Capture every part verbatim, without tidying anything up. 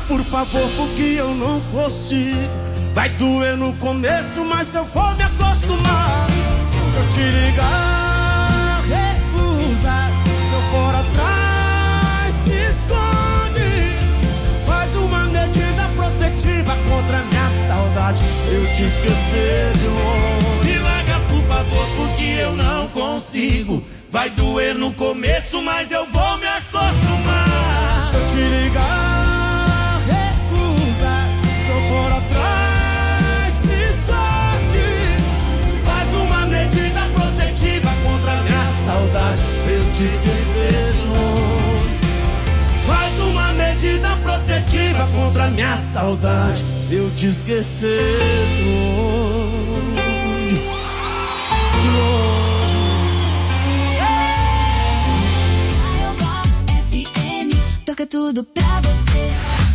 por favor, porque eu não consigo. Vai doer no começo, mas eu vou me acostumar. Se eu te ligar, recusa. Se eu for atrás, se esconde. Faz uma medida protetiva contra a minha saudade. Eu te esquecer de longe. Me larga, por favor, porque eu não consigo. Vai doer no começo, mas eu vou me acostumar. Se eu te ligar, recusa. Se eu for atrás, se esconde. Faz uma medida protetiva contra a minha saudade. Eu te esquecer de longe. Faz uma medida protetiva contra a minha saudade. Eu te esquecer de longe. De longe. Caiobá F M toca tudo pra você.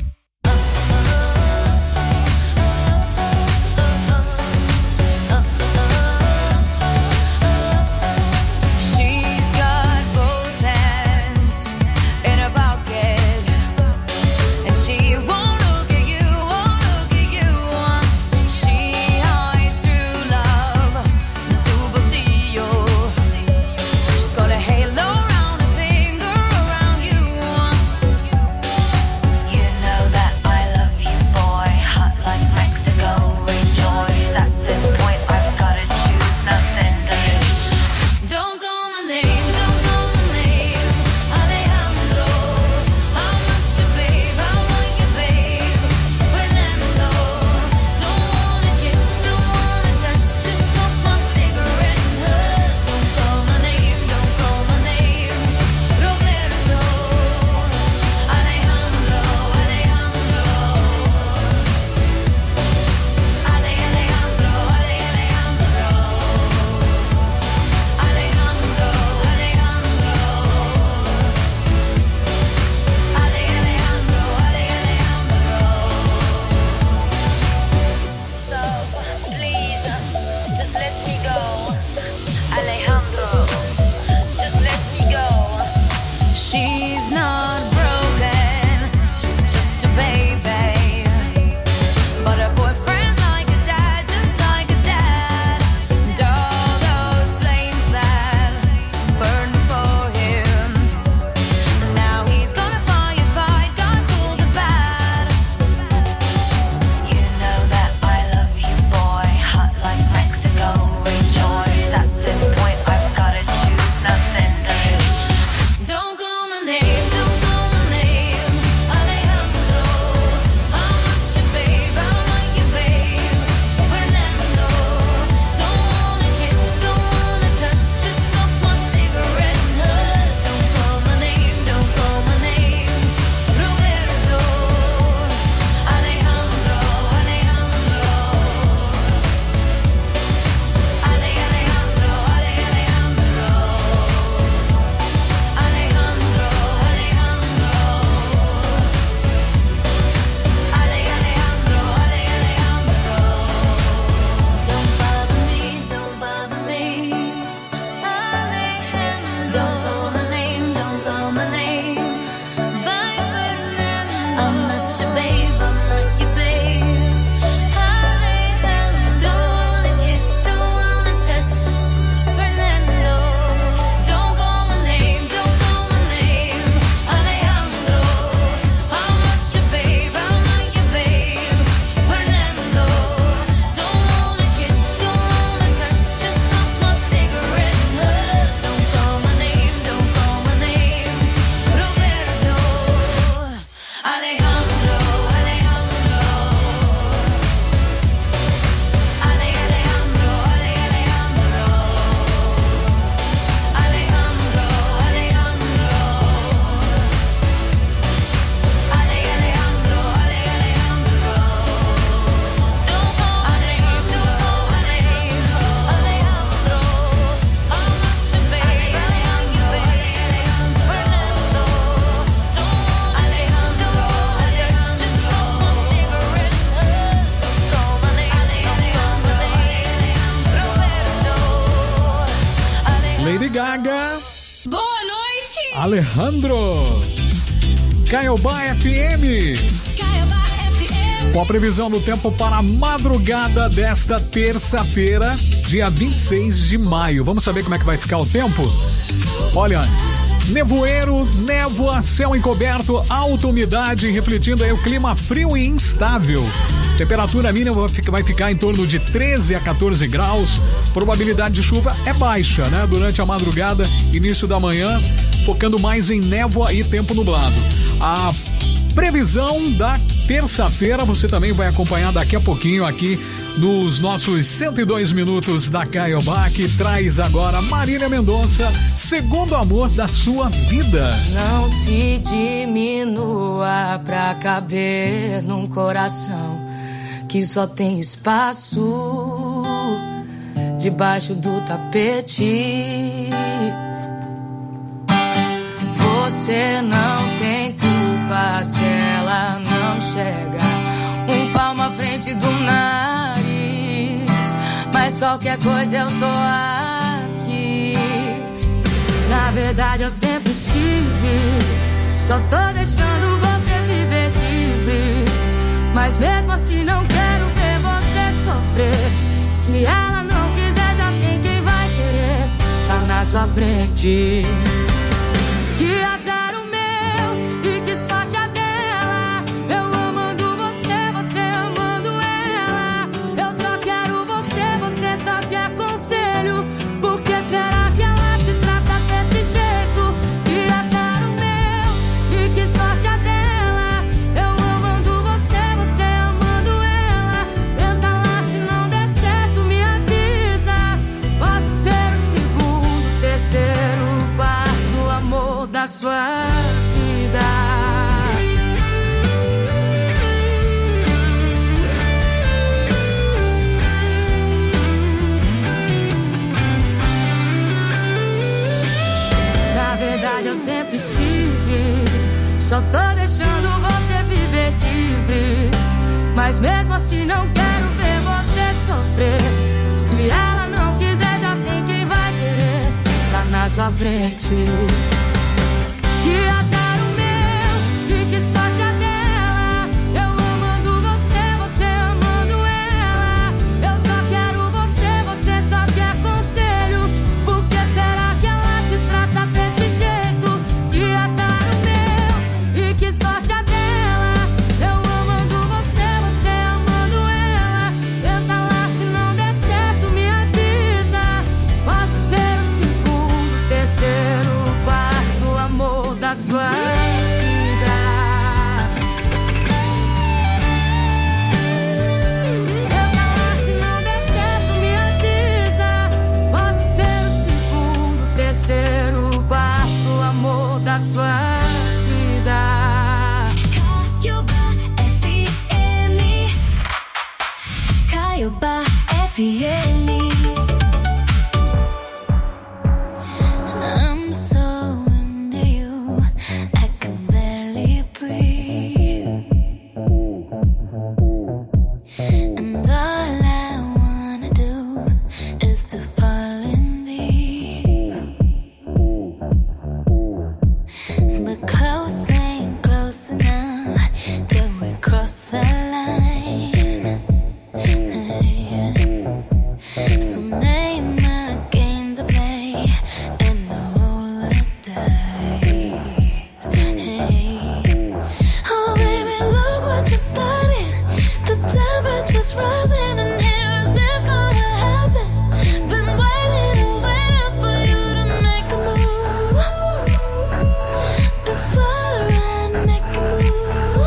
Lady Gaga. Boa noite. Alejandro. Caiobá F M. Caiobá Com a previsão do tempo para a madrugada desta terça-feira, dia vinte e seis de maio. Vamos saber como é que vai ficar o tempo? Olha, nevoeiro, névoa, céu encoberto, alta umidade, refletindo aí o clima frio e instável. Temperatura mínima vai ficar em torno de treze a quatorze graus. Probabilidade de chuva é baixa, né? Durante a madrugada, início da manhã, focando mais em névoa e tempo nublado. A previsão da terça-feira você também vai acompanhar daqui a pouquinho aqui nos nossos cento e dois minutos da Caiobá, que traz agora Marília Mendonça, Segundo Amor da Sua Vida. Não se diminua pra caber num coração que só tem espaço debaixo do tapete. Você não tem culpa se ela não chega um palmo à frente do nariz, mas qualquer coisa eu tô aqui. Na verdade eu sempre estive, só tô deixando você viver livre, mas mesmo assim não quero ver você sofrer. Se ela não quiser, já tem quem vai querer tá na sua frente. Que azar o meu e que sorte a dela. Eu amando você, você amando ela. Eu só quero você, você só quer conselho. Por que será que ela te trata desse jeito? Que azar o meu e que sorte a dela. Eu amando você, você amando ela. Tenta lá, se não der certo me avisa. Posso ser o segundo, terceiro, quarto amor da sua vida. Na verdade eu sempre estive, só tô deixando você viver livre, mas mesmo assim não quero ver você sofrer. Se ela não quiser, já tem quem vai querer tá na sua frente. Que azar o meu e que sorte a dela. Eu amando você, você amando ela. Eu só quero você, você só quer conselho. Por que será que ela te trata desse jeito? Que azar o meu e que sorte a dela. Eu amando você, você amando ela. Tenta lá, se não der certo me avisa. Posso ser o segundo, terceiro, quarto amor da sua vida. Tenta lá, se não der certo me avisa. Posso ser o segundo, terceiro, quarto amor da sua vida. Caiobá F M. Caiobá F M. I'm so into you, I can barely breathe. And all I wanna do is to fall in deep. But close ain't close enough till we cross the line. Yeah. So name a game to play and I'll roll the dice. Hey. Oh baby, look what you started. The temperature's rising and here is this gonna happen. Been waiting and waiting for you to make a move. Before I make a move.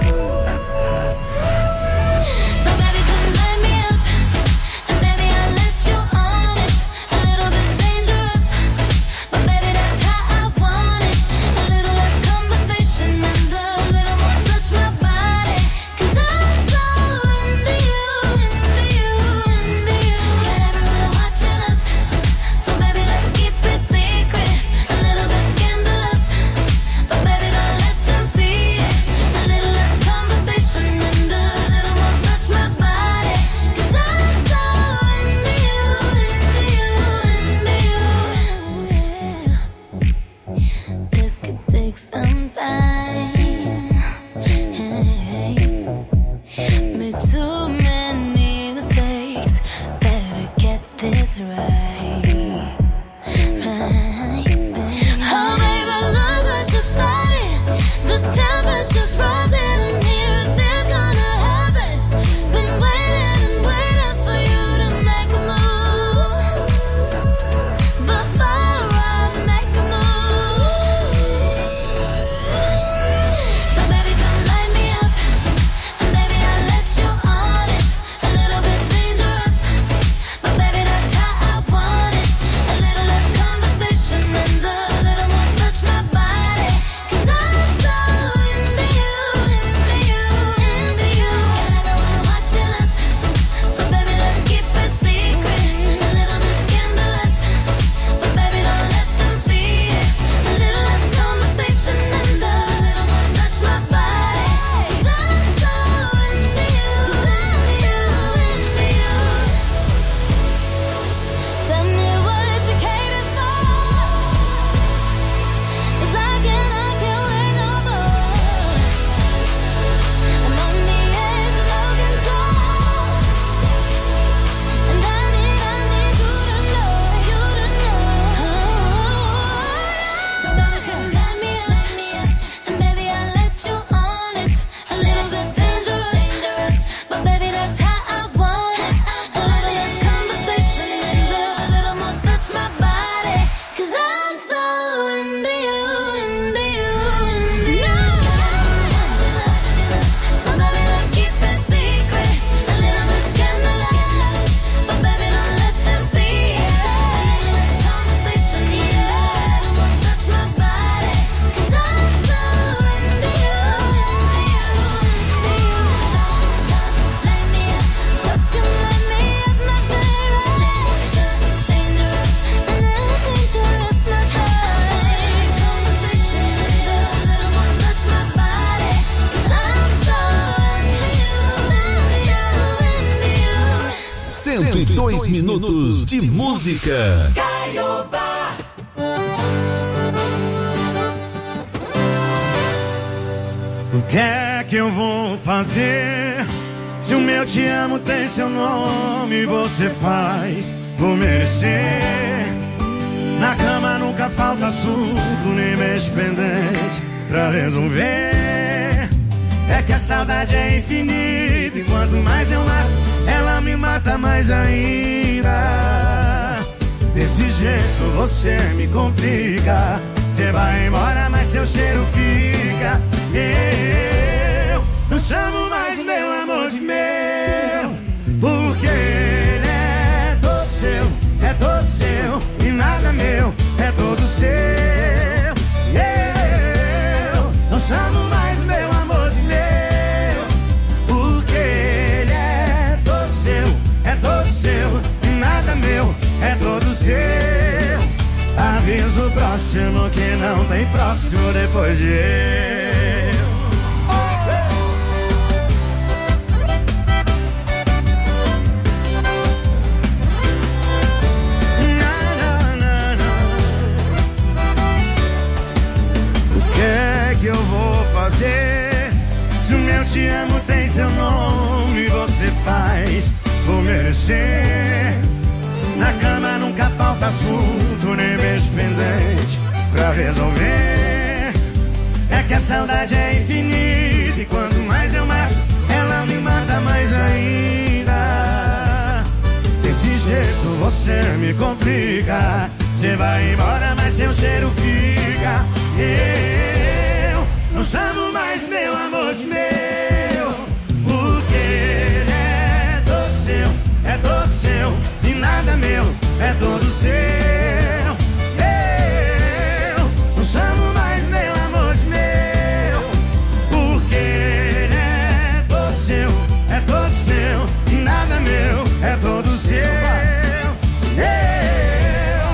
So baby, come light me up, and baby I'll let you on it. A little bit dangerous, but baby that's how I want it. A little less conversation and a little more touch my body. 'Cause I'm so into you. Dois minutos de música. Caiobá. O que é que eu vou fazer? Se o meu te amo tem seu nome, você faz por merecer. Na cama nunca falta assunto, nem mês pendente pra resolver. É que a saudade é infinita e quanto mais eu mato, ela me mata mais ainda. Desse jeito você me complica. Você vai embora, mas seu cheiro fica. Eu não chamo mais meu amor de meu, porque ele é todo seu, é todo seu, e nada meu, é todo seu. Eu não chamo mais meu amor de meu, porque ele é todo seu, é todo seu, e nada meu, é todo seu. Aviso próximo que não tem próximo depois de eu. O que é que eu vou fazer? Se o meu te amo tem seu nome, você faz por merecer. Na cama nunca falta assunto, nem beijo pendente pra resolver. É que a saudade é infinita e quanto mais eu mato, ela me mata mais ainda. Desse jeito você me complica. Você vai embora, mas seu cheiro fica. Eu não chamo mais meu amor de meu, porque ele é todo seu, é todo seu, e nada meu, é todo seu. Eu não chamo mais meu amor de meu, porque ele é todo seu, é todo seu, e nada meu, é todo seu. Eu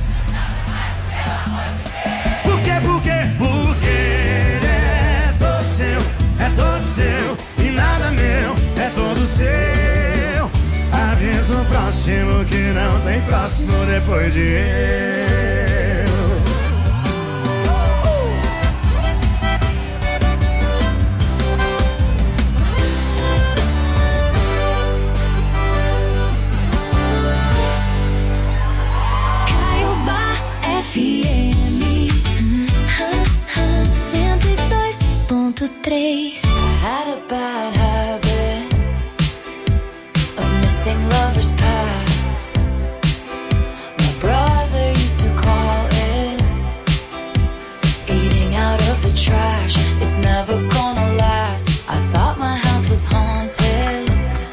Por quê, por quê? Porque ele é todo seu, é todo seu, e nada meu, é todo seu. Aviso próximo que não tem próximo depois de eu. Caiobá F M cento e dois ponto três. I had a bad habit of missing lovers past. My brother used to call it eating out of the trash. It's never gonna last. I thought my house was haunted.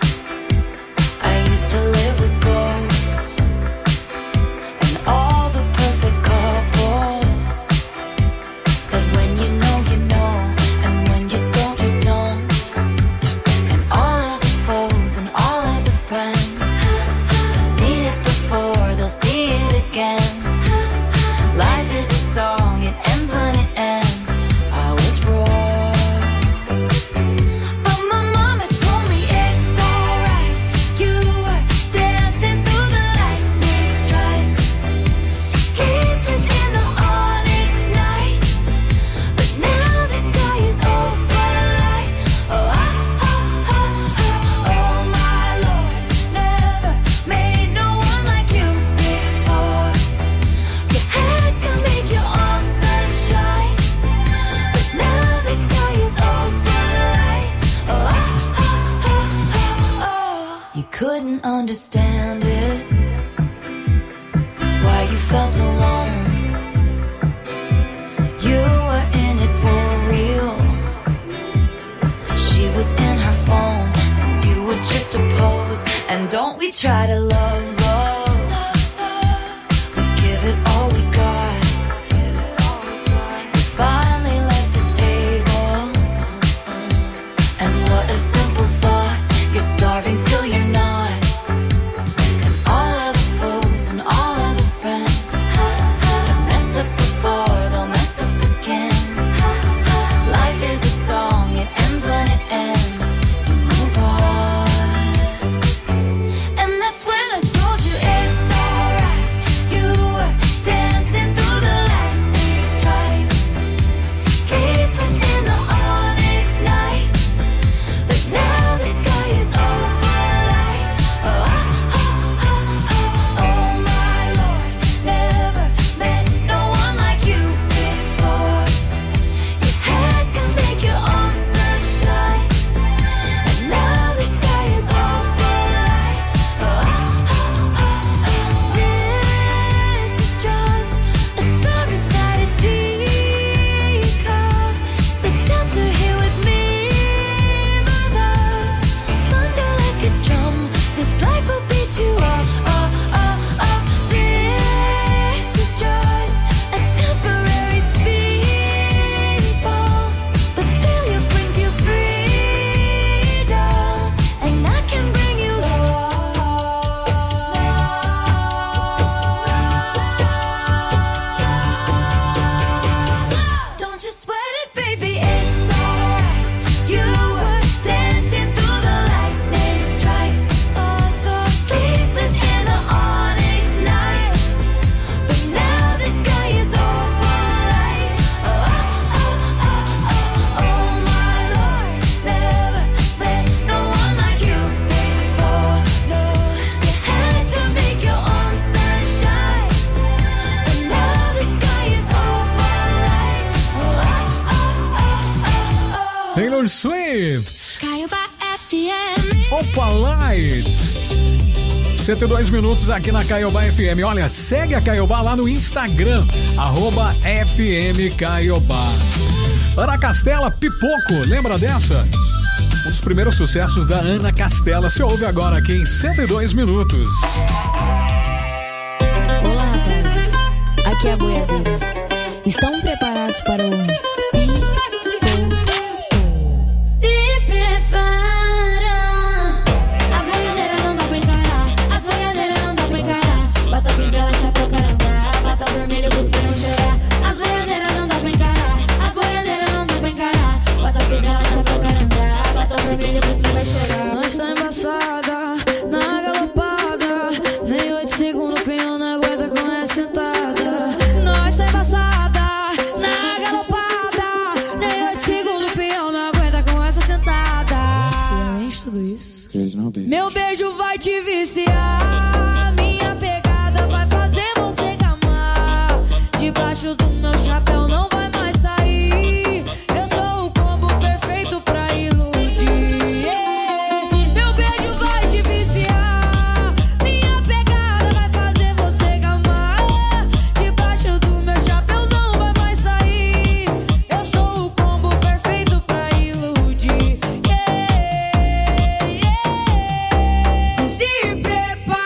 I used to live with ghosts and all the perfect couples said when you know you know, and when you don't you don't. And all of the foes and all of the friends have seen it before, they'll see it again. Life is a song, it ends when it ends. I was wrong, but my mama told me it's alright. You were dancing through the lightning strikes, sleepless in the onyx night. But now the sky is open light. Oh, ah, ah, ah, ah, oh my Lord, never made no one like you before. You had to make your own sunshine, but now the sky is open light. Oh, ah, ah, ah, ah, oh. You couldn't understand it, why you felt alone. You were in it for real. She was in her phone, and you were just a pose. And don't we try to love, love? We give it all we got. We finally left the table, and what a simple thought. You're starving till you're not. And all of the foes and all of the friends have messed up before, they'll mess up again. Life is a song, it ends when it ends. You move on, and that's when it's Swift. Caiobá F M. Opa Light. cento e dois minutos aqui na Caiobá F M. Olha, segue a Caiobá lá no Instagram, arroba F M Caiobá. Ana Castela, Pipoco, lembra dessa? Um dos primeiros sucessos da Ana Castela. Se ouve agora aqui em cento e dois minutos. Olá, rapazes. Aqui é a boiadeira. Estão preparados para o Pipoco? Se prepara. As boiadeiras não dá pra encarar. As boiadeiras não dá pra encarar. Bota fivela, chapéu, caranga. Bota vermelho, busca não chorar. As boiadeiras não dá pra encarar. As boiadeiras não dá pra encarar. Bota fivela, chapéu, caranga. Bota vermelho, busca vai chorar. Nós tá embaçada, na galopada. Nem oito segundos, o peão não aguenta com essa sentada. Nós tá embaçada, na galopada. Nem oito segundos, o peão não aguenta com essa sentada. E além de tudo isso, meu beijo vai te viciar. Minha pegada vai fazer você gamar. Debaixo do meu chapéu não vai mais sair. Eu sou o combo perfeito pra iludir. Yeah. Meu beijo vai te viciar. Minha pegada vai fazer você gamar. Debaixo do meu chapéu não vai mais sair. Eu sou o combo perfeito pra iludir. Yeah. Yeah. Se prepara.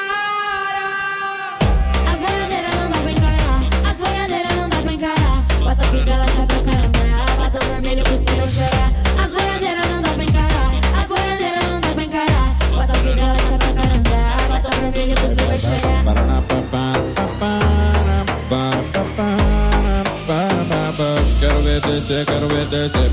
As boiadeiras não dá pra encarar. As boiadeiras não dá pra encarar. Bota fivela, chapéu, caranga. Bota vermelho, busca não chorar. As boiadeiras não dá pra encarar. As boiadeiras não dá pra encarar. Bota fivela, chapéu, caranga. Bota vermelho, busca vai chorar. Quero ver descer, quero ver descer.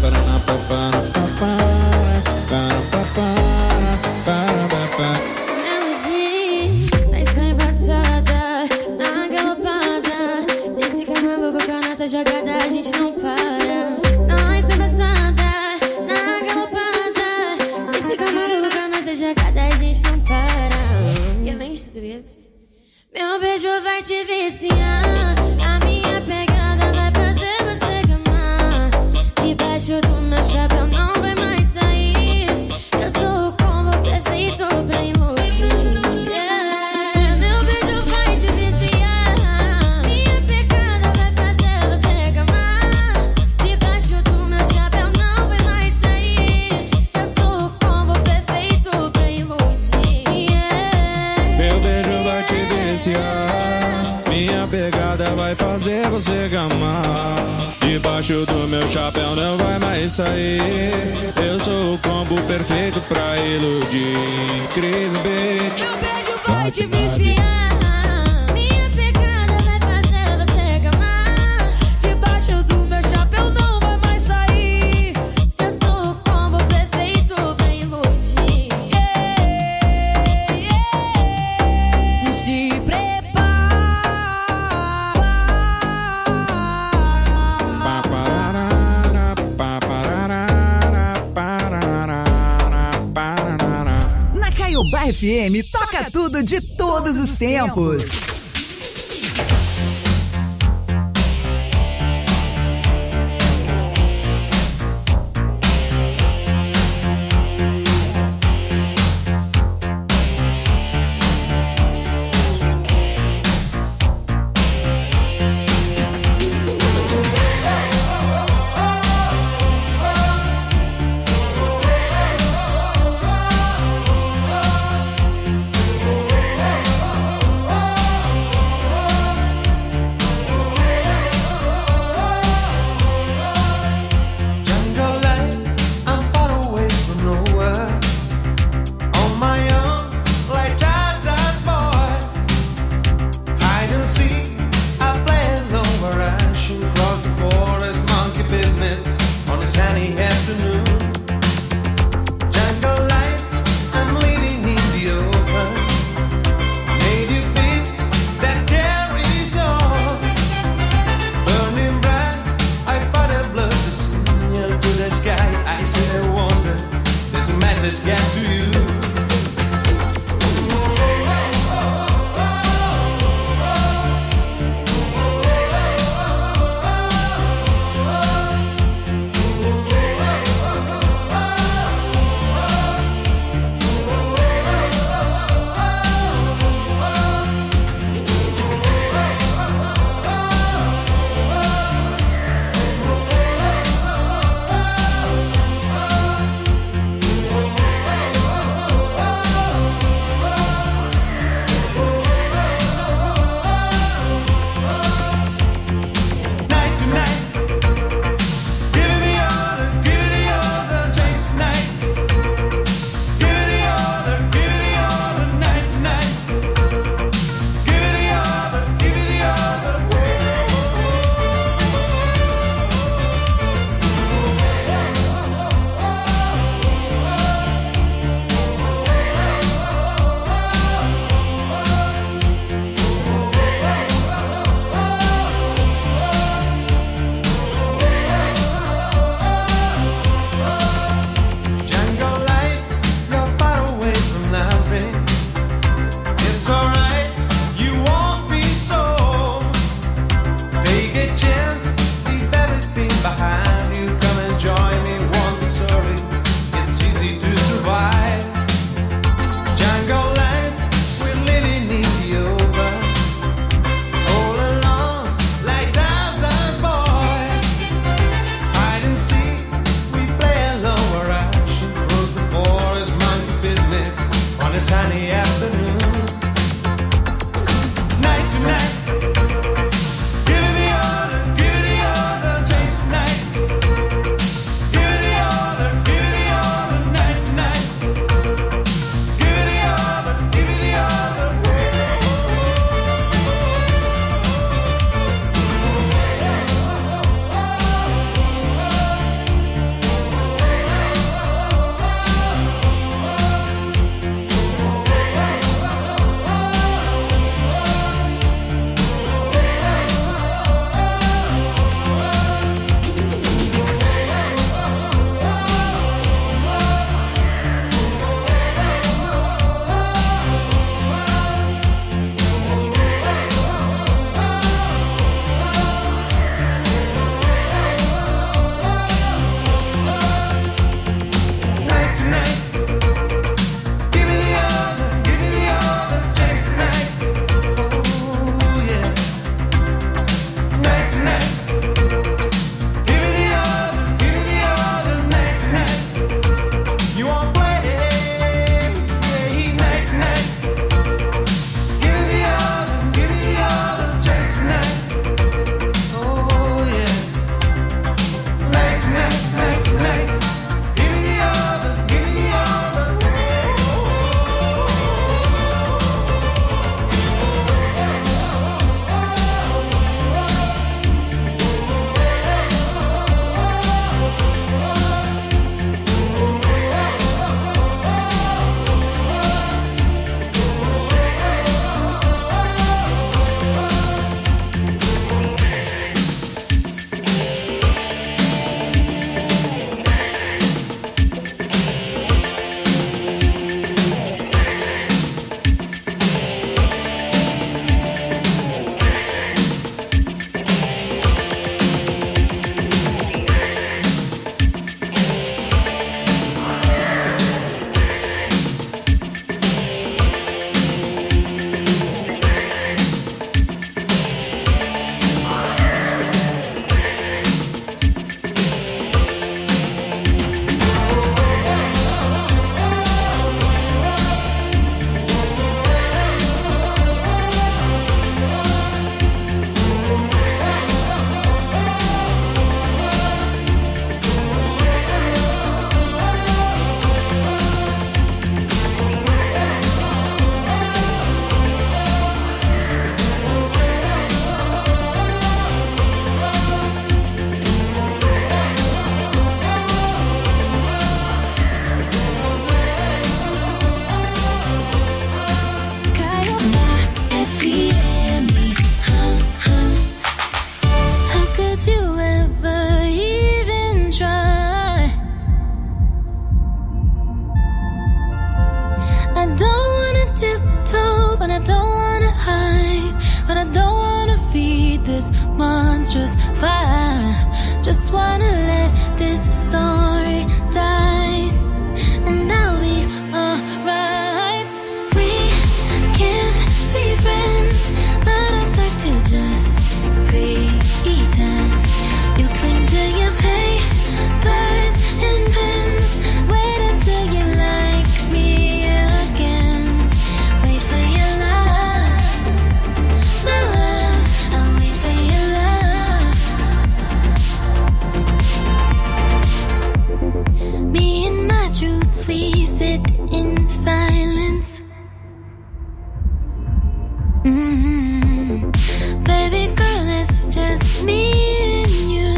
Ela diz, mas sou embaçada, na galopada. Se fica maluco com a nossa jogada, a gente não para. Nós sou embaçada, na galopada. Se fica maluco com a nossa jogada, a gente não para. E além de tudo isso, meu beijo vai te viciar. A minha pegada vai fazer você gamar. Debaixo do meu chapéu não vai mais sair. Eu sou o combo perfeito pra iludir. Yeah. Meu beijo vai te viciar. Minha pegada vai fazer você gamar. Debaixo do meu chapéu não vai mais sair. Eu sou o combo perfeito pra iludir. Yeah. Meu beijo vai te viciar. Minha pegada vai fazer você gamar. Debaixo do meu chapéu não vai mais sair. Eu sou o combo perfeito pra iludir. Chris Beat. Meu beijo vai te viciar. Minha pegada vai fazer você gamar. Debaixo do meu chapéu não vai mais sair. Eu sou o combo perfeito pra iludir. Yeah, yeah. Se prepara. Na Caiobá F M, toca tudo de todos os tempos. I don't wanna hide, but I don't wanna feed this monstrous fire. Just wanna let this story die, and I'll be alright. We can't be friends, but I'd like to just pretend. You cling to your papers and pens. Wait until you like me again. Wait for your love, my love. I'll wait for your love. Me and my truth, we sit in silence. Mm-hmm. Baby girl, it's just me and you.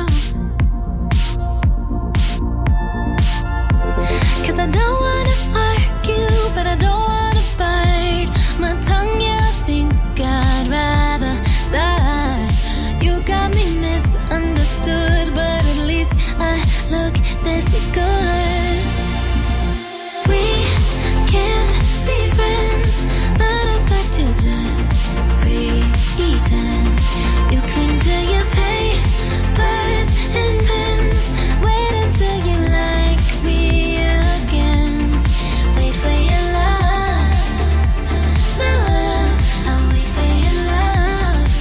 'Cause I don't wanna argue, but I don't wanna bite my tongue. Yeah, I think I'd rather die. You got me misunderstood, but at least I look this good. We can't be friends, but I'd like to just pretend. You cling to your papers and pens. Wait until you like me again. Wait for your love, my love. I'll wait for your love.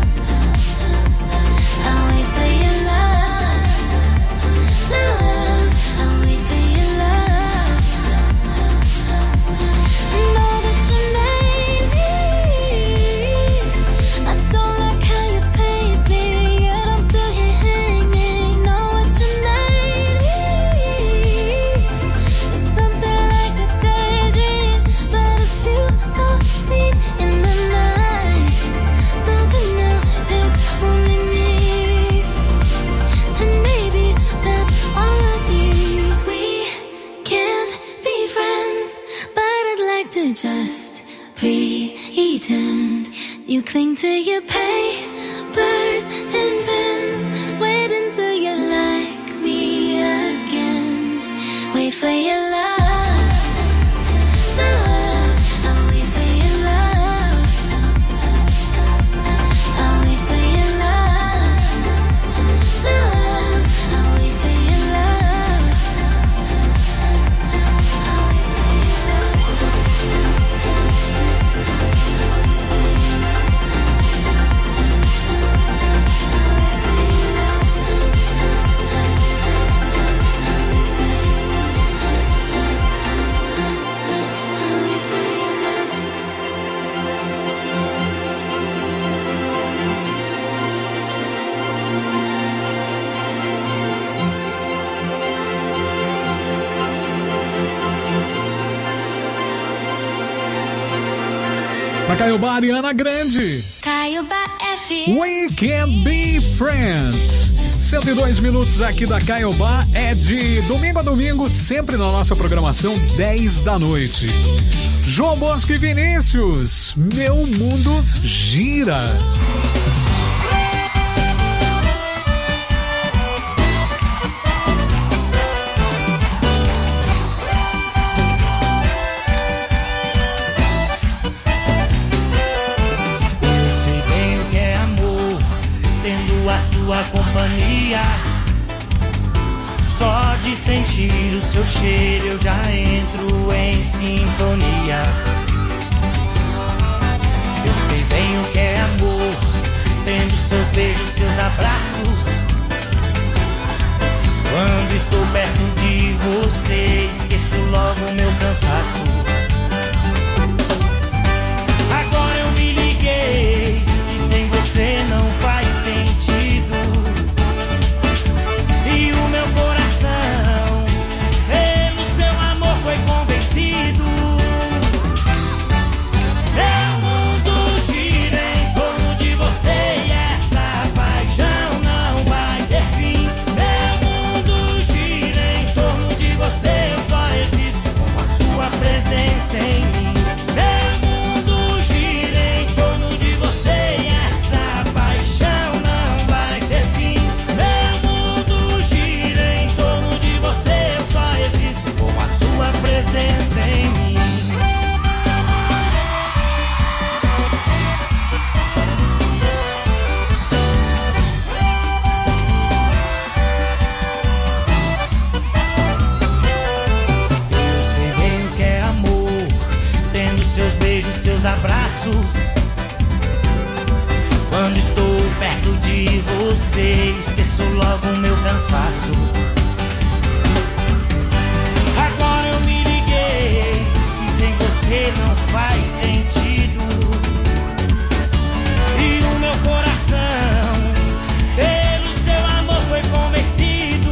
I'll wait for your love, my love. I'll wait for your love. Know that you made me. I don't like how you paid me, yet I'm still here hanging. Know what you made me. It's something like a daydream, but a few so seen in the night. So for now, it's only me, and maybe that's all I need. We can't be friends, but I'd like to just pretend. You cling to your papers and pens. Wait until you like me again. Wait for your love, my love. I'll wait for your love. I'll wait for your love, my love. I'll wait for your love. I'll wait for your Pra Caiobá, Ariana Grande. Caiobá F M. We Can Be Friends. cento e dois minutos aqui da Caiobá. É de domingo a domingo, sempre na nossa programação, dez da noite. João Bosco e Vinícius, Meu Mundo Gira. Sua companhia, só de sentir o seu cheiro eu já entro em sintonia. Eu sei bem o que é amor, tendo seus beijos, seus abraços. Quando estou perto de você, esqueço logo o meu cansaço. Agora eu me liguei que sem você não faz sentido. E o meu coração, pelo seu amor, foi convencido. Meu mundo gira em torno de você e essa paixão não vai ter fim. Meu mundo gira em torno de você. os seus abraços. Quando estou perto de você, esqueço logo o meu cansaço. Agora eu me liguei que sem você não faz sentido. E o meu coração pelo seu amor foi convencido.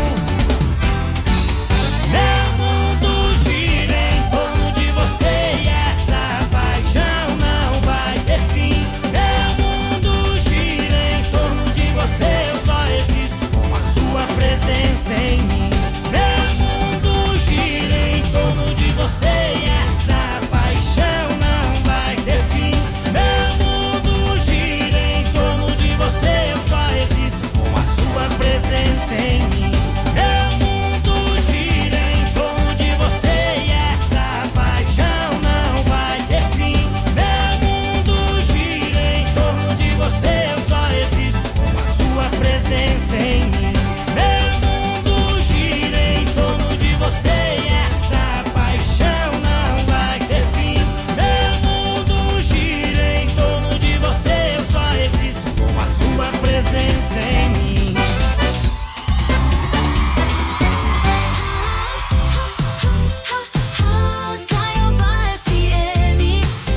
Meu mundo gira em torno de você e essa paixão não vai ter fim. Meu mundo gira em torno de você, eu só existo com a sua presença em mim. Meu mundo gira em torno de você e essa paixão não vai ter fim. Meu mundo gira em torno de você, eu só existo com a sua presença em mim. Meu mundo gira em torno de você e essa paixão não vai ter fim. Meu mundo gira em torno de você, eu só existo com a sua presença em mim. Meu mundo gira em torno de você e essa paixão não vai ter fim. Meu mundo gira em torno de você, eu só existo com a sua presença em mim. Caiobá F M.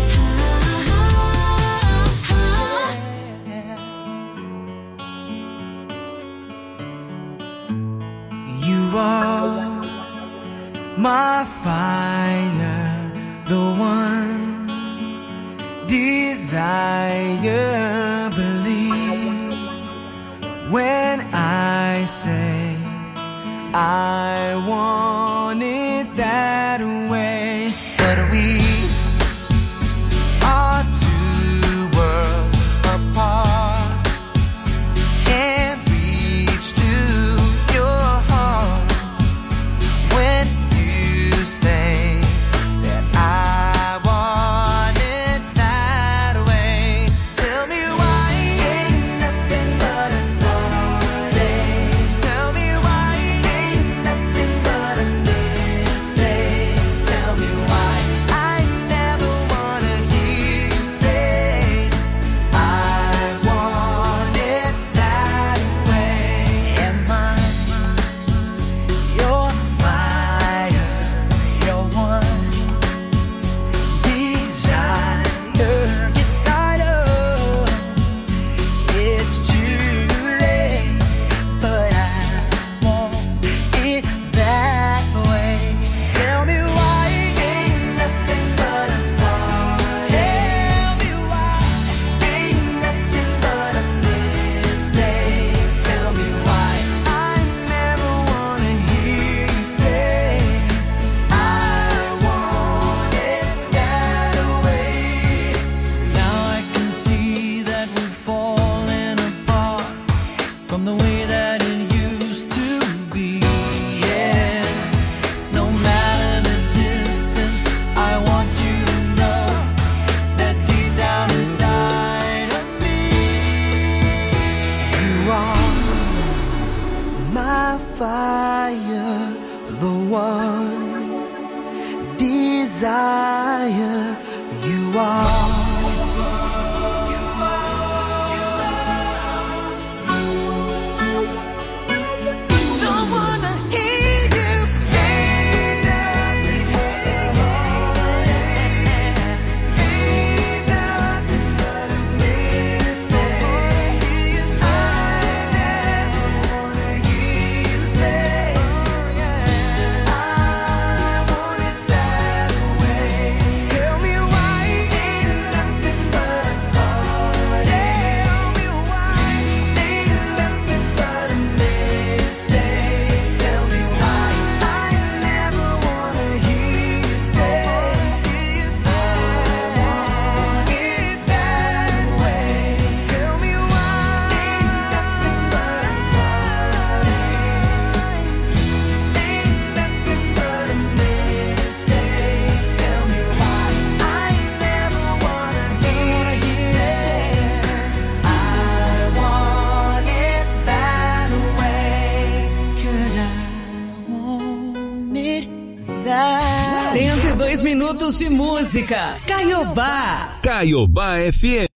You are my fire, the one desire. Believe when I say I want it that way. But we are two worlds apart. Can't reach to your heart when you say that I want it that way. Tell me why ain't nothing but a party. Tell me why ain't nothing but a mistake. Tell me why I never wanna hear you say I want it that way. Am I your fire, your one desire? Yes, I know it's too late, but I want it that way. Tell me why ain't nothing but a party. Tell me why ain't nothing but a mistake. Tell me why I never wanna hear you say I want it that way. Now I can see that we're falling apart from the way that it used to be. Yeah, no matter the distance, I want you to know that deep down inside of me, you are my fire, the one desire. You are. Don't wanna hear you say nothing. Ain't nothing but a mistake. I never wanna hear you say I want it that way. Tell me why ain't nothing but a party. Tell me why ain't nothing but a mistake. Tell me why I never wanna hear you say I want it that way. Tell me why ain't nothing but a party. Ain't nothing but a mistake. Tell me why I never wanna hear you say I want it that way. 'Cause I want it that way. cento e dois minutos de música. Caiobá. Caiobá F M.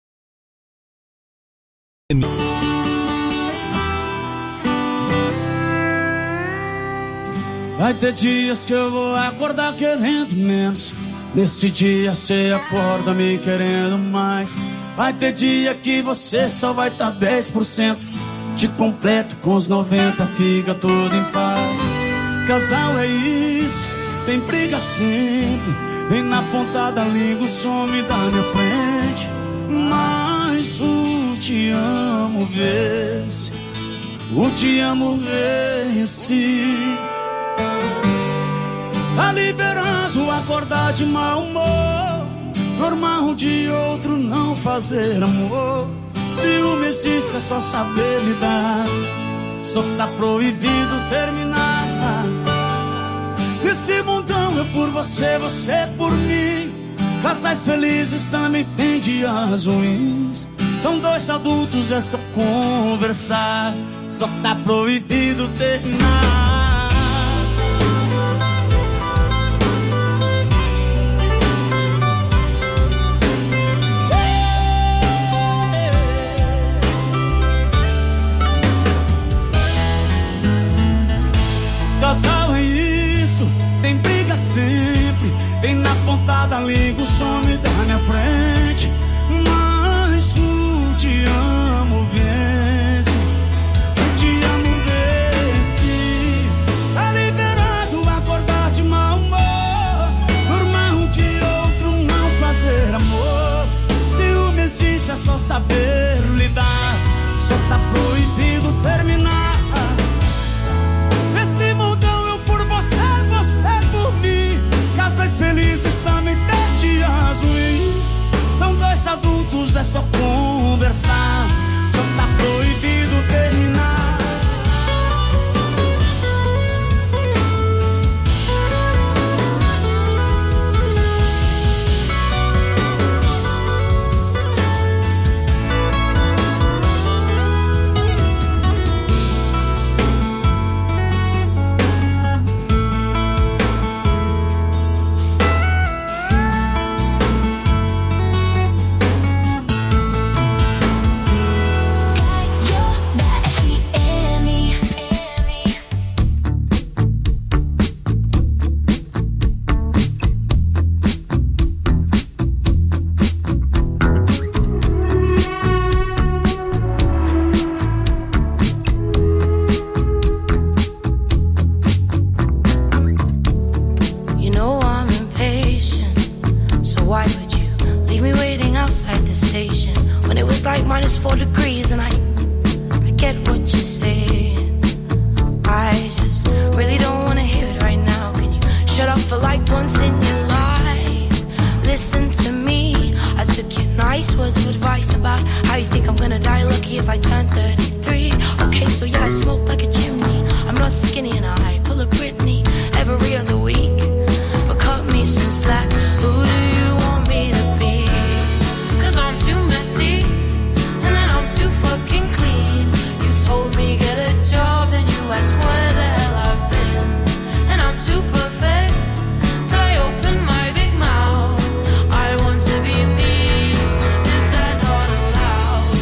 Vai ter dias que eu vou acordar querendo menos. Nesse dia cê acorda me querendo mais. Vai ter dia que você só vai tá dez por cento. Te completo com os noventa, fica tudo em paz. Casal é isso, tem briga sempre. Vem na ponta da língua, some da minha frente. Mas o te amo vence, o te amo vence. Tá liberando acordar de mau humor. Normal de outro não fazer amor. Ciúme existe, é só saber lidar. Só tá proibido terminar. Nesse mundão eu por você, você por mim. Casais felizes também tem dias ruins. São dois adultos, é só conversar. Só tá proibido terminar. Casal é isso, tem briga sempre. Vem na ponta da língua, some da minha frente. Mas o te amo vence, o te amo vence. Tá liberado acordar de mau humor. Normal de outro não fazer amor. Ciúme existe, é só saber lidar. Só tá proibido terminar. Casais felizes também tem dias ruins. São dois adultos, é só conversar. Só tá proibido terminar.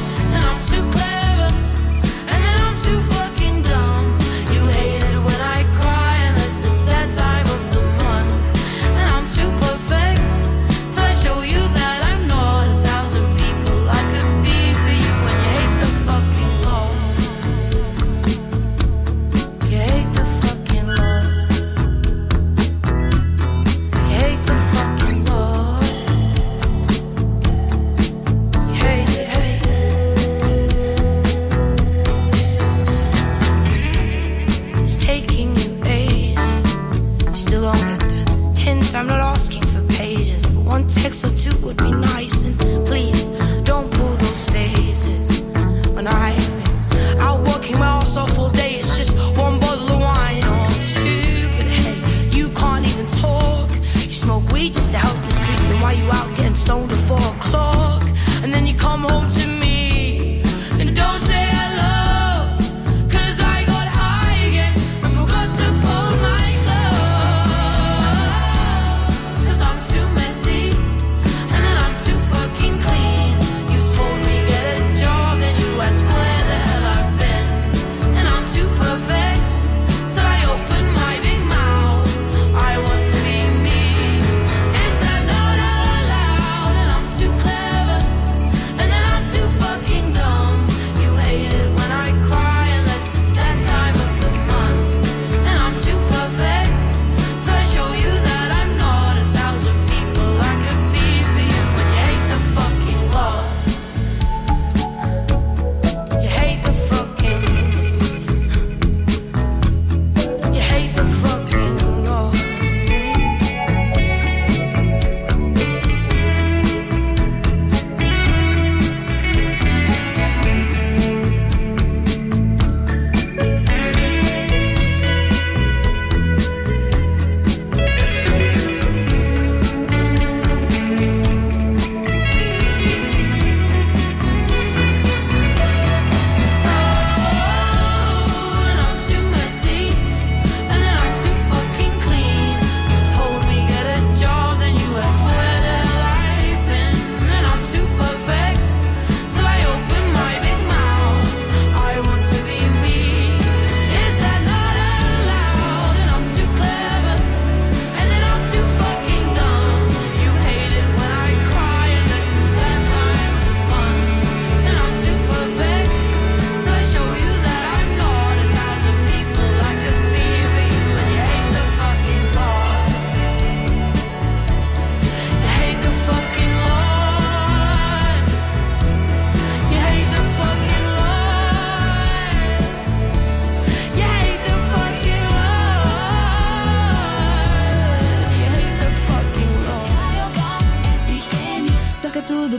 When I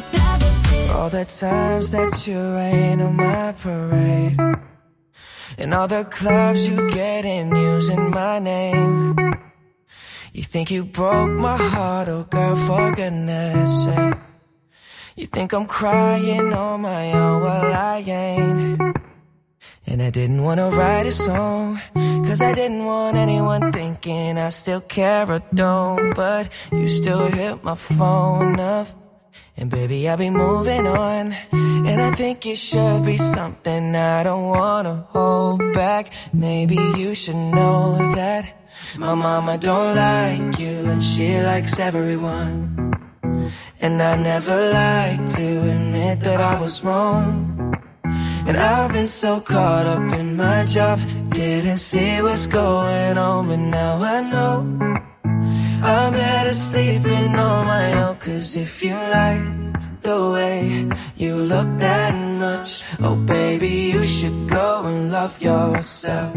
pra você. All the times that you rain on my parade, and all the clubs you get in using my name. You think you broke my heart, oh girl, for goodness sake. You think I'm crying on my own, well I ain't. And I didn't wanna write a song, cause I didn't want anyone thinking I still care or don't. But you still hit my phone up, and baby I'll be moving on. And I think it should be something I don't wanna hold back. Maybe you should know that my mama don't like you, and she likes everyone. And I never like to admit that I was wrong. And I've been so caught up in my job, didn't see what's going on. But now I know I'm better sleeping on my own. Cause if you like the way you look that much, oh baby, you should go and love yourself.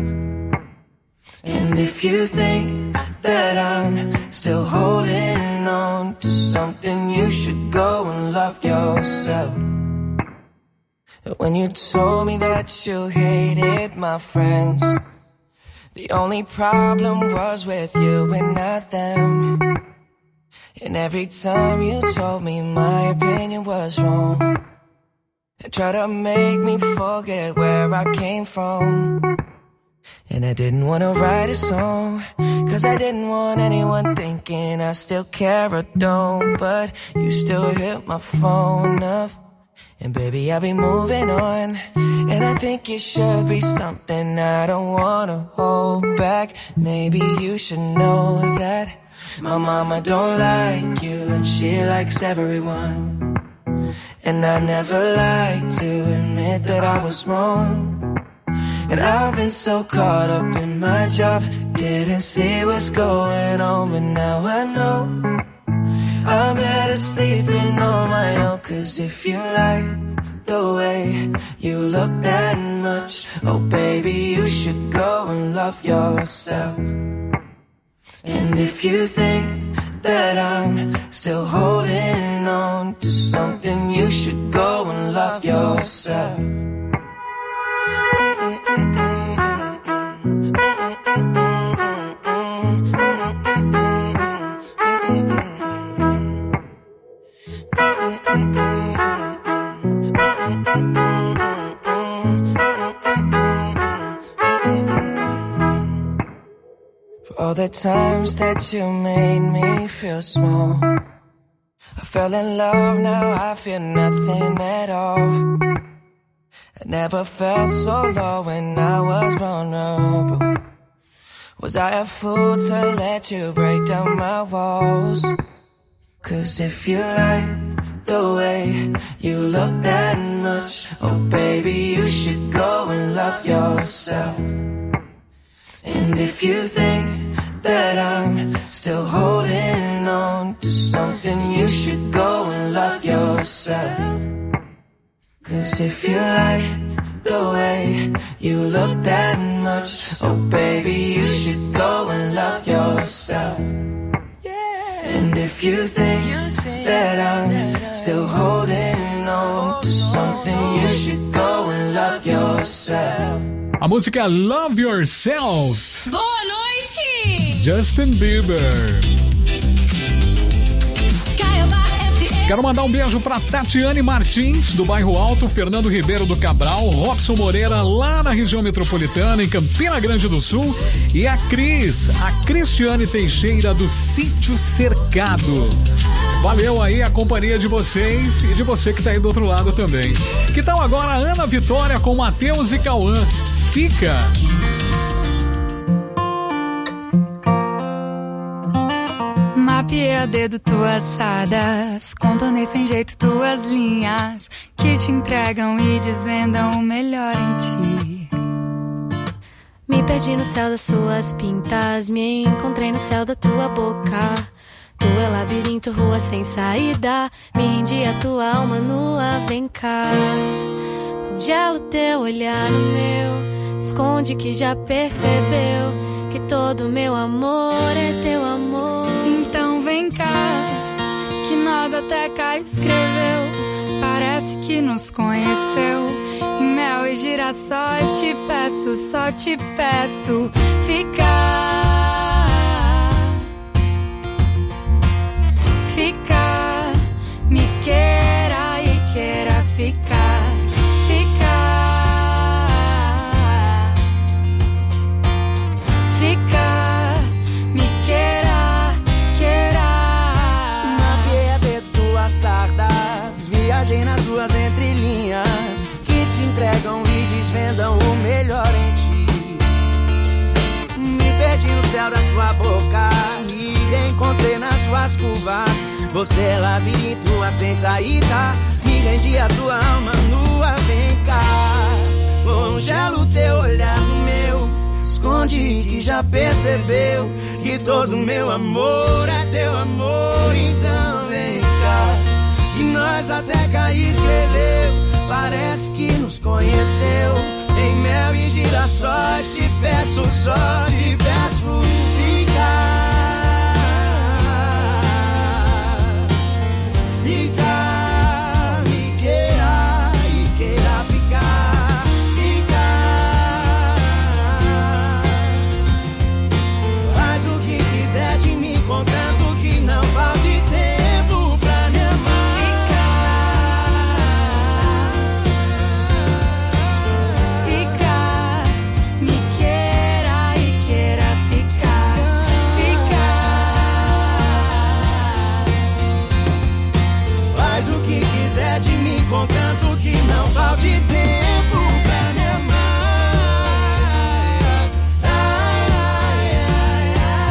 And if you think that I'm still holding on to something, you should go and love yourself. When you told me that you hated my friends, the only problem was with you and not them. And every time you told me my opinion was wrong, and tried to make me forget where I came from. And I didn't wanna write a song, cause I didn't want anyone thinking I still care or don't. But you still hit my phone up, and baby I'll be moving on. And I think it should be something I don't wanna hold back. Maybe you should know that my mama don't like you, and she likes everyone. And I never like to admit that I was wrong. And I've been so caught up in my job, didn't see what's going on. But now I know I'm better sleeping on my own. Cause if you like the way you look that much, oh baby, you should go and love yourself. And if you think that I'm still holding on to something, you should go and love yourself. For all the times that you made me feel small, I fell in love, now I feel nothing at all. I never felt so low when I was vulnerable. Was I a fool to let you break down my walls? Cause if you like the way you look that much, oh baby, you should go and love yourself. And if you think that I'm still holding on to something, you should go and love yourself. Cause if you like the way you look that much, oh baby, you should go and love yourself. And if you think that I'm still holding on to something, you should go and love yourself. A música Love Yourself. Boa noite! Justin Bieber. Quero mandar um beijo pra Tatiane Martins, do Bairro Alto, Fernando Ribeiro do Cabral, Robson Moreira, lá na região metropolitana, em Campina Grande do Sul, e a Cris, a Cristiane Teixeira, do Sítio Cercado. Valeu aí a companhia de vocês e de você que tá aí do outro lado também. Que tal agora a Ana Vitória com Matheus e Cauã? Fica! Mapeei a dedo tuas sadas, contornei sem jeito tuas linhas, que te entregam e desvendam o melhor em ti. Me perdi no céu das suas pintas, me encontrei no céu da tua boca. Tu é labirinto, rua sem saída, me rendi a tua alma nua, vem cá. Congela o teu olhar no meu, esconde que já percebeu que todo meu amor é teu amor. Então vem cá, que nós até até Caio escreveu. Parece que nos conheceu. Em mel e girassóis te peço, só te peço ficar. Ficar, me queira e queira ficar. Ficar. Ficar, me queira, queira. Mapeei a dedo tuas sardas, viajei nas suas entrelinhas que te entregam e desvendam o melhor em ti. Me perdi no céu da sua boca, me reencontrei nas suas curvas. Você é labirinto, a sem saída. Me rendi a tua alma nua, vem cá. Congelo teu olhar no meu, esconde que já percebeu que todo meu amor é teu amor. Então vem cá, que nós até Caio escreveu. Parece que nos conheceu. Em mel e girassóis te peço, só te peço ficar. Ficar, me queira e queira ficar. Ficar. Faz o que quiser de mim, contanto que não falte tempo pra me amar. Ficar, me queira e queira ficar. Ficar. Faz o que quiser de mim, contanto que não falte tempo pra me amar. Ai, ai, ai,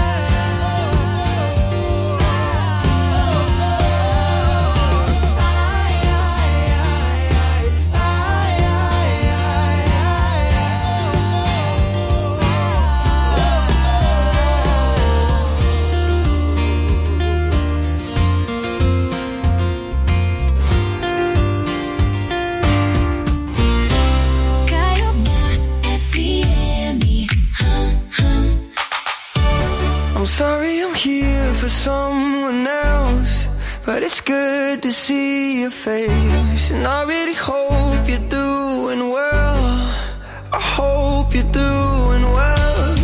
I'm sorry I'm here for someone else, but it's good to see your face. And I really hope you're doing well. I hope you're doing well.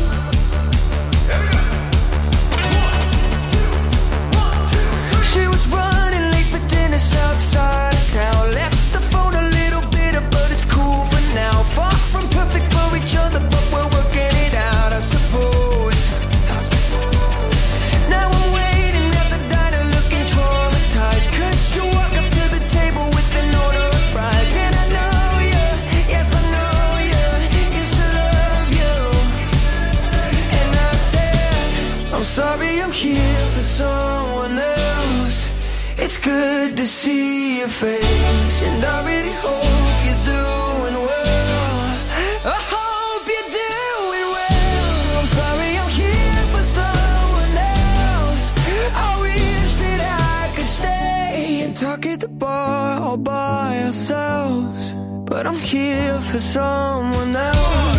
She was running late for dinner outside of town. Left the phone a little bitter, but it's cool for now. Far from perfect for each other, but we're working it out, I suppose. Now I'm waiting at the diner looking traumatized, 'cause you walk up to the table with an order of fries. And I know you, yes I know you, used to love you. And I said, I'm sorry I'm here for someone else. It's good to see your face, and I really hope you're doing well. I hope you're doing well. I'm sorry I'm here for someone else. I wish that I could stay and talk at the bar all by ourselves, but I'm here for someone else.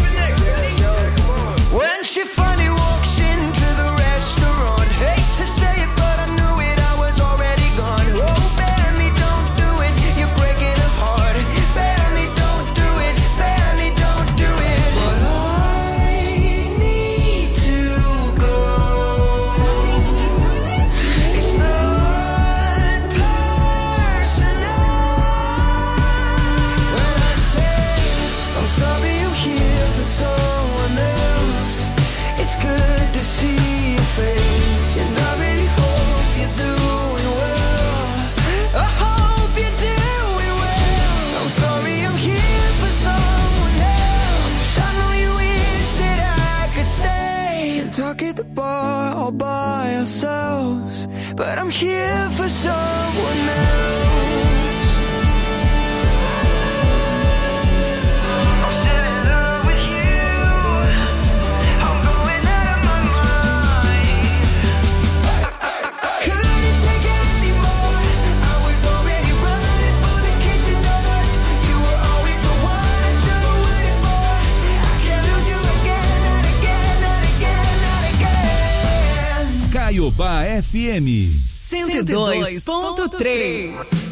When she finally walks into the restaurant, hate to say it, but I knew it, I was already gone. Oh, Benny, don't do it, you're breaking her heart. Benny, don't do it, Benny, don't do it. But I need to go. It's not personal. When I say I'm sorry I'm here for someone else, it's good to see your face, and I really hope you're doing well. I hope you're doing well. I'm sorry I'm here for someone else. I know you wish that I could stay and talk at the bar all by ourselves, but I'm here for someone else. I'm still in love with you. I'm going out of my mind. Couldn't take it anymore. I was already running for the kitchen doors. You were always the one I should've waited for. I can't lose you again, not again, not again, not again. Caiobá F M. cento e dois ponto três.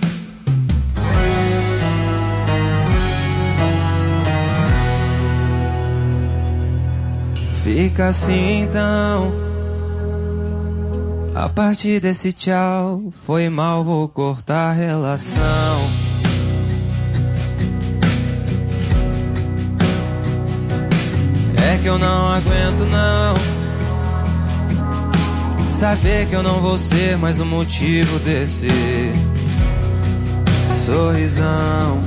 Fica assim então. A partir desse tchau, foi mal, vou cortar a relação. É que eu não aguento não saber que eu não vou ser mais o motivo desse sorrisão.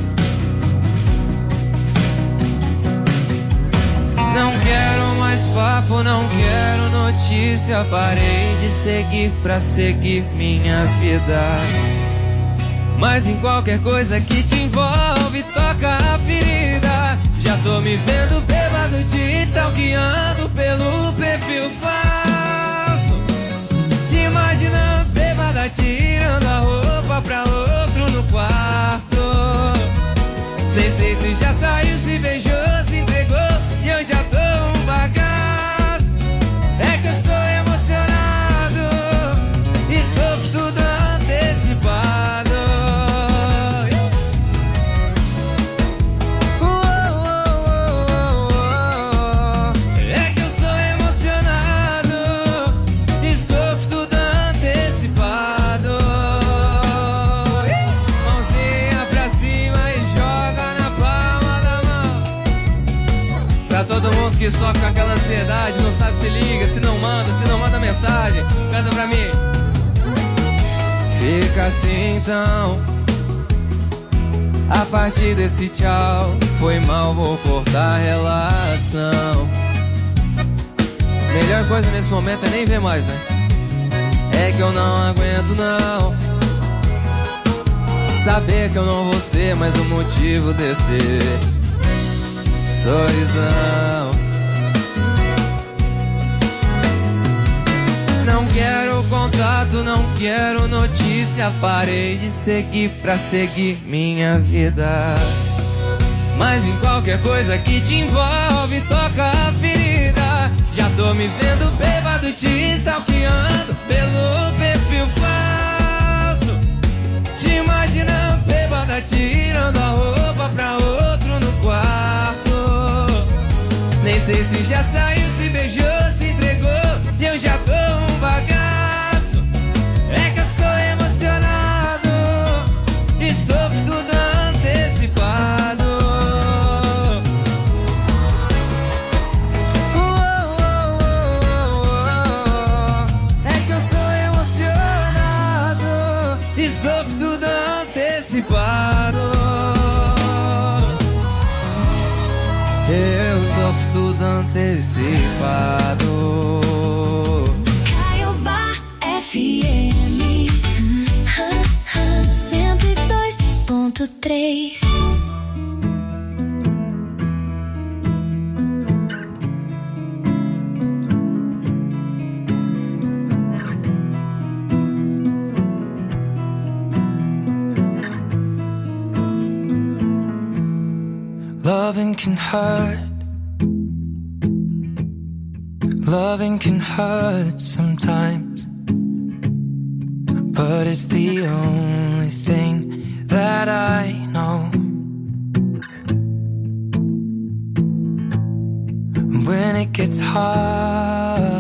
Não quero mais papo, não quero notícia. Parei de seguir pra seguir minha vida. Mas em qualquer coisa que te envolve, toca a ferida. Já tô me vendo bêbado, te stalkeando pelo perfil falso. Te imaginando bêbada, tirando a roupa pra outro no quarto. Nem sei se já saiu, se beijou, se entregou. E eu já tô um bagaço. É que eu sou emocionado e sofro tudo antecipado. Oh, oh, oh, oh. É que eu sou emocionado e sofro tudo antecipado. Mãozinha pra cima e joga na palma da mão. Pra todo mundo que sofre com aquela ansiedade, não sabe se liga, se não manda, se não manda mensagem, canta pra mim. Fica assim então. A partir desse tchau, foi mal, vou cortar a relação. Melhor coisa nesse momento é nem ver mais, né? É que eu não aguento não saber que eu não vou ser mais o motivo desse sorrisão. Não quero contato, não quero notícia. Parei de seguir pra seguir minha vida. Mas em qualquer coisa que te envolve, toca a ferida. Já tô me vendo bêbado, te stalkeando pelo perfil falso. Te imaginando bêbada, tirando a roupa pra outro no quarto. Nem sei se já saiu, se beijou, se entregou. E eu já tô um bagaço. É que eu sou emocionado e sofro tudo antecipado. Oh, oh, oh, oh. É que eu sou emocionado e sofro tudo antecipado. Eu sofro tudo antecipado. Caiobá F M cento e dois ponto três. Loving can hurt. Loving can hurt sometimes, but it's the only thing that I know. When it gets hard,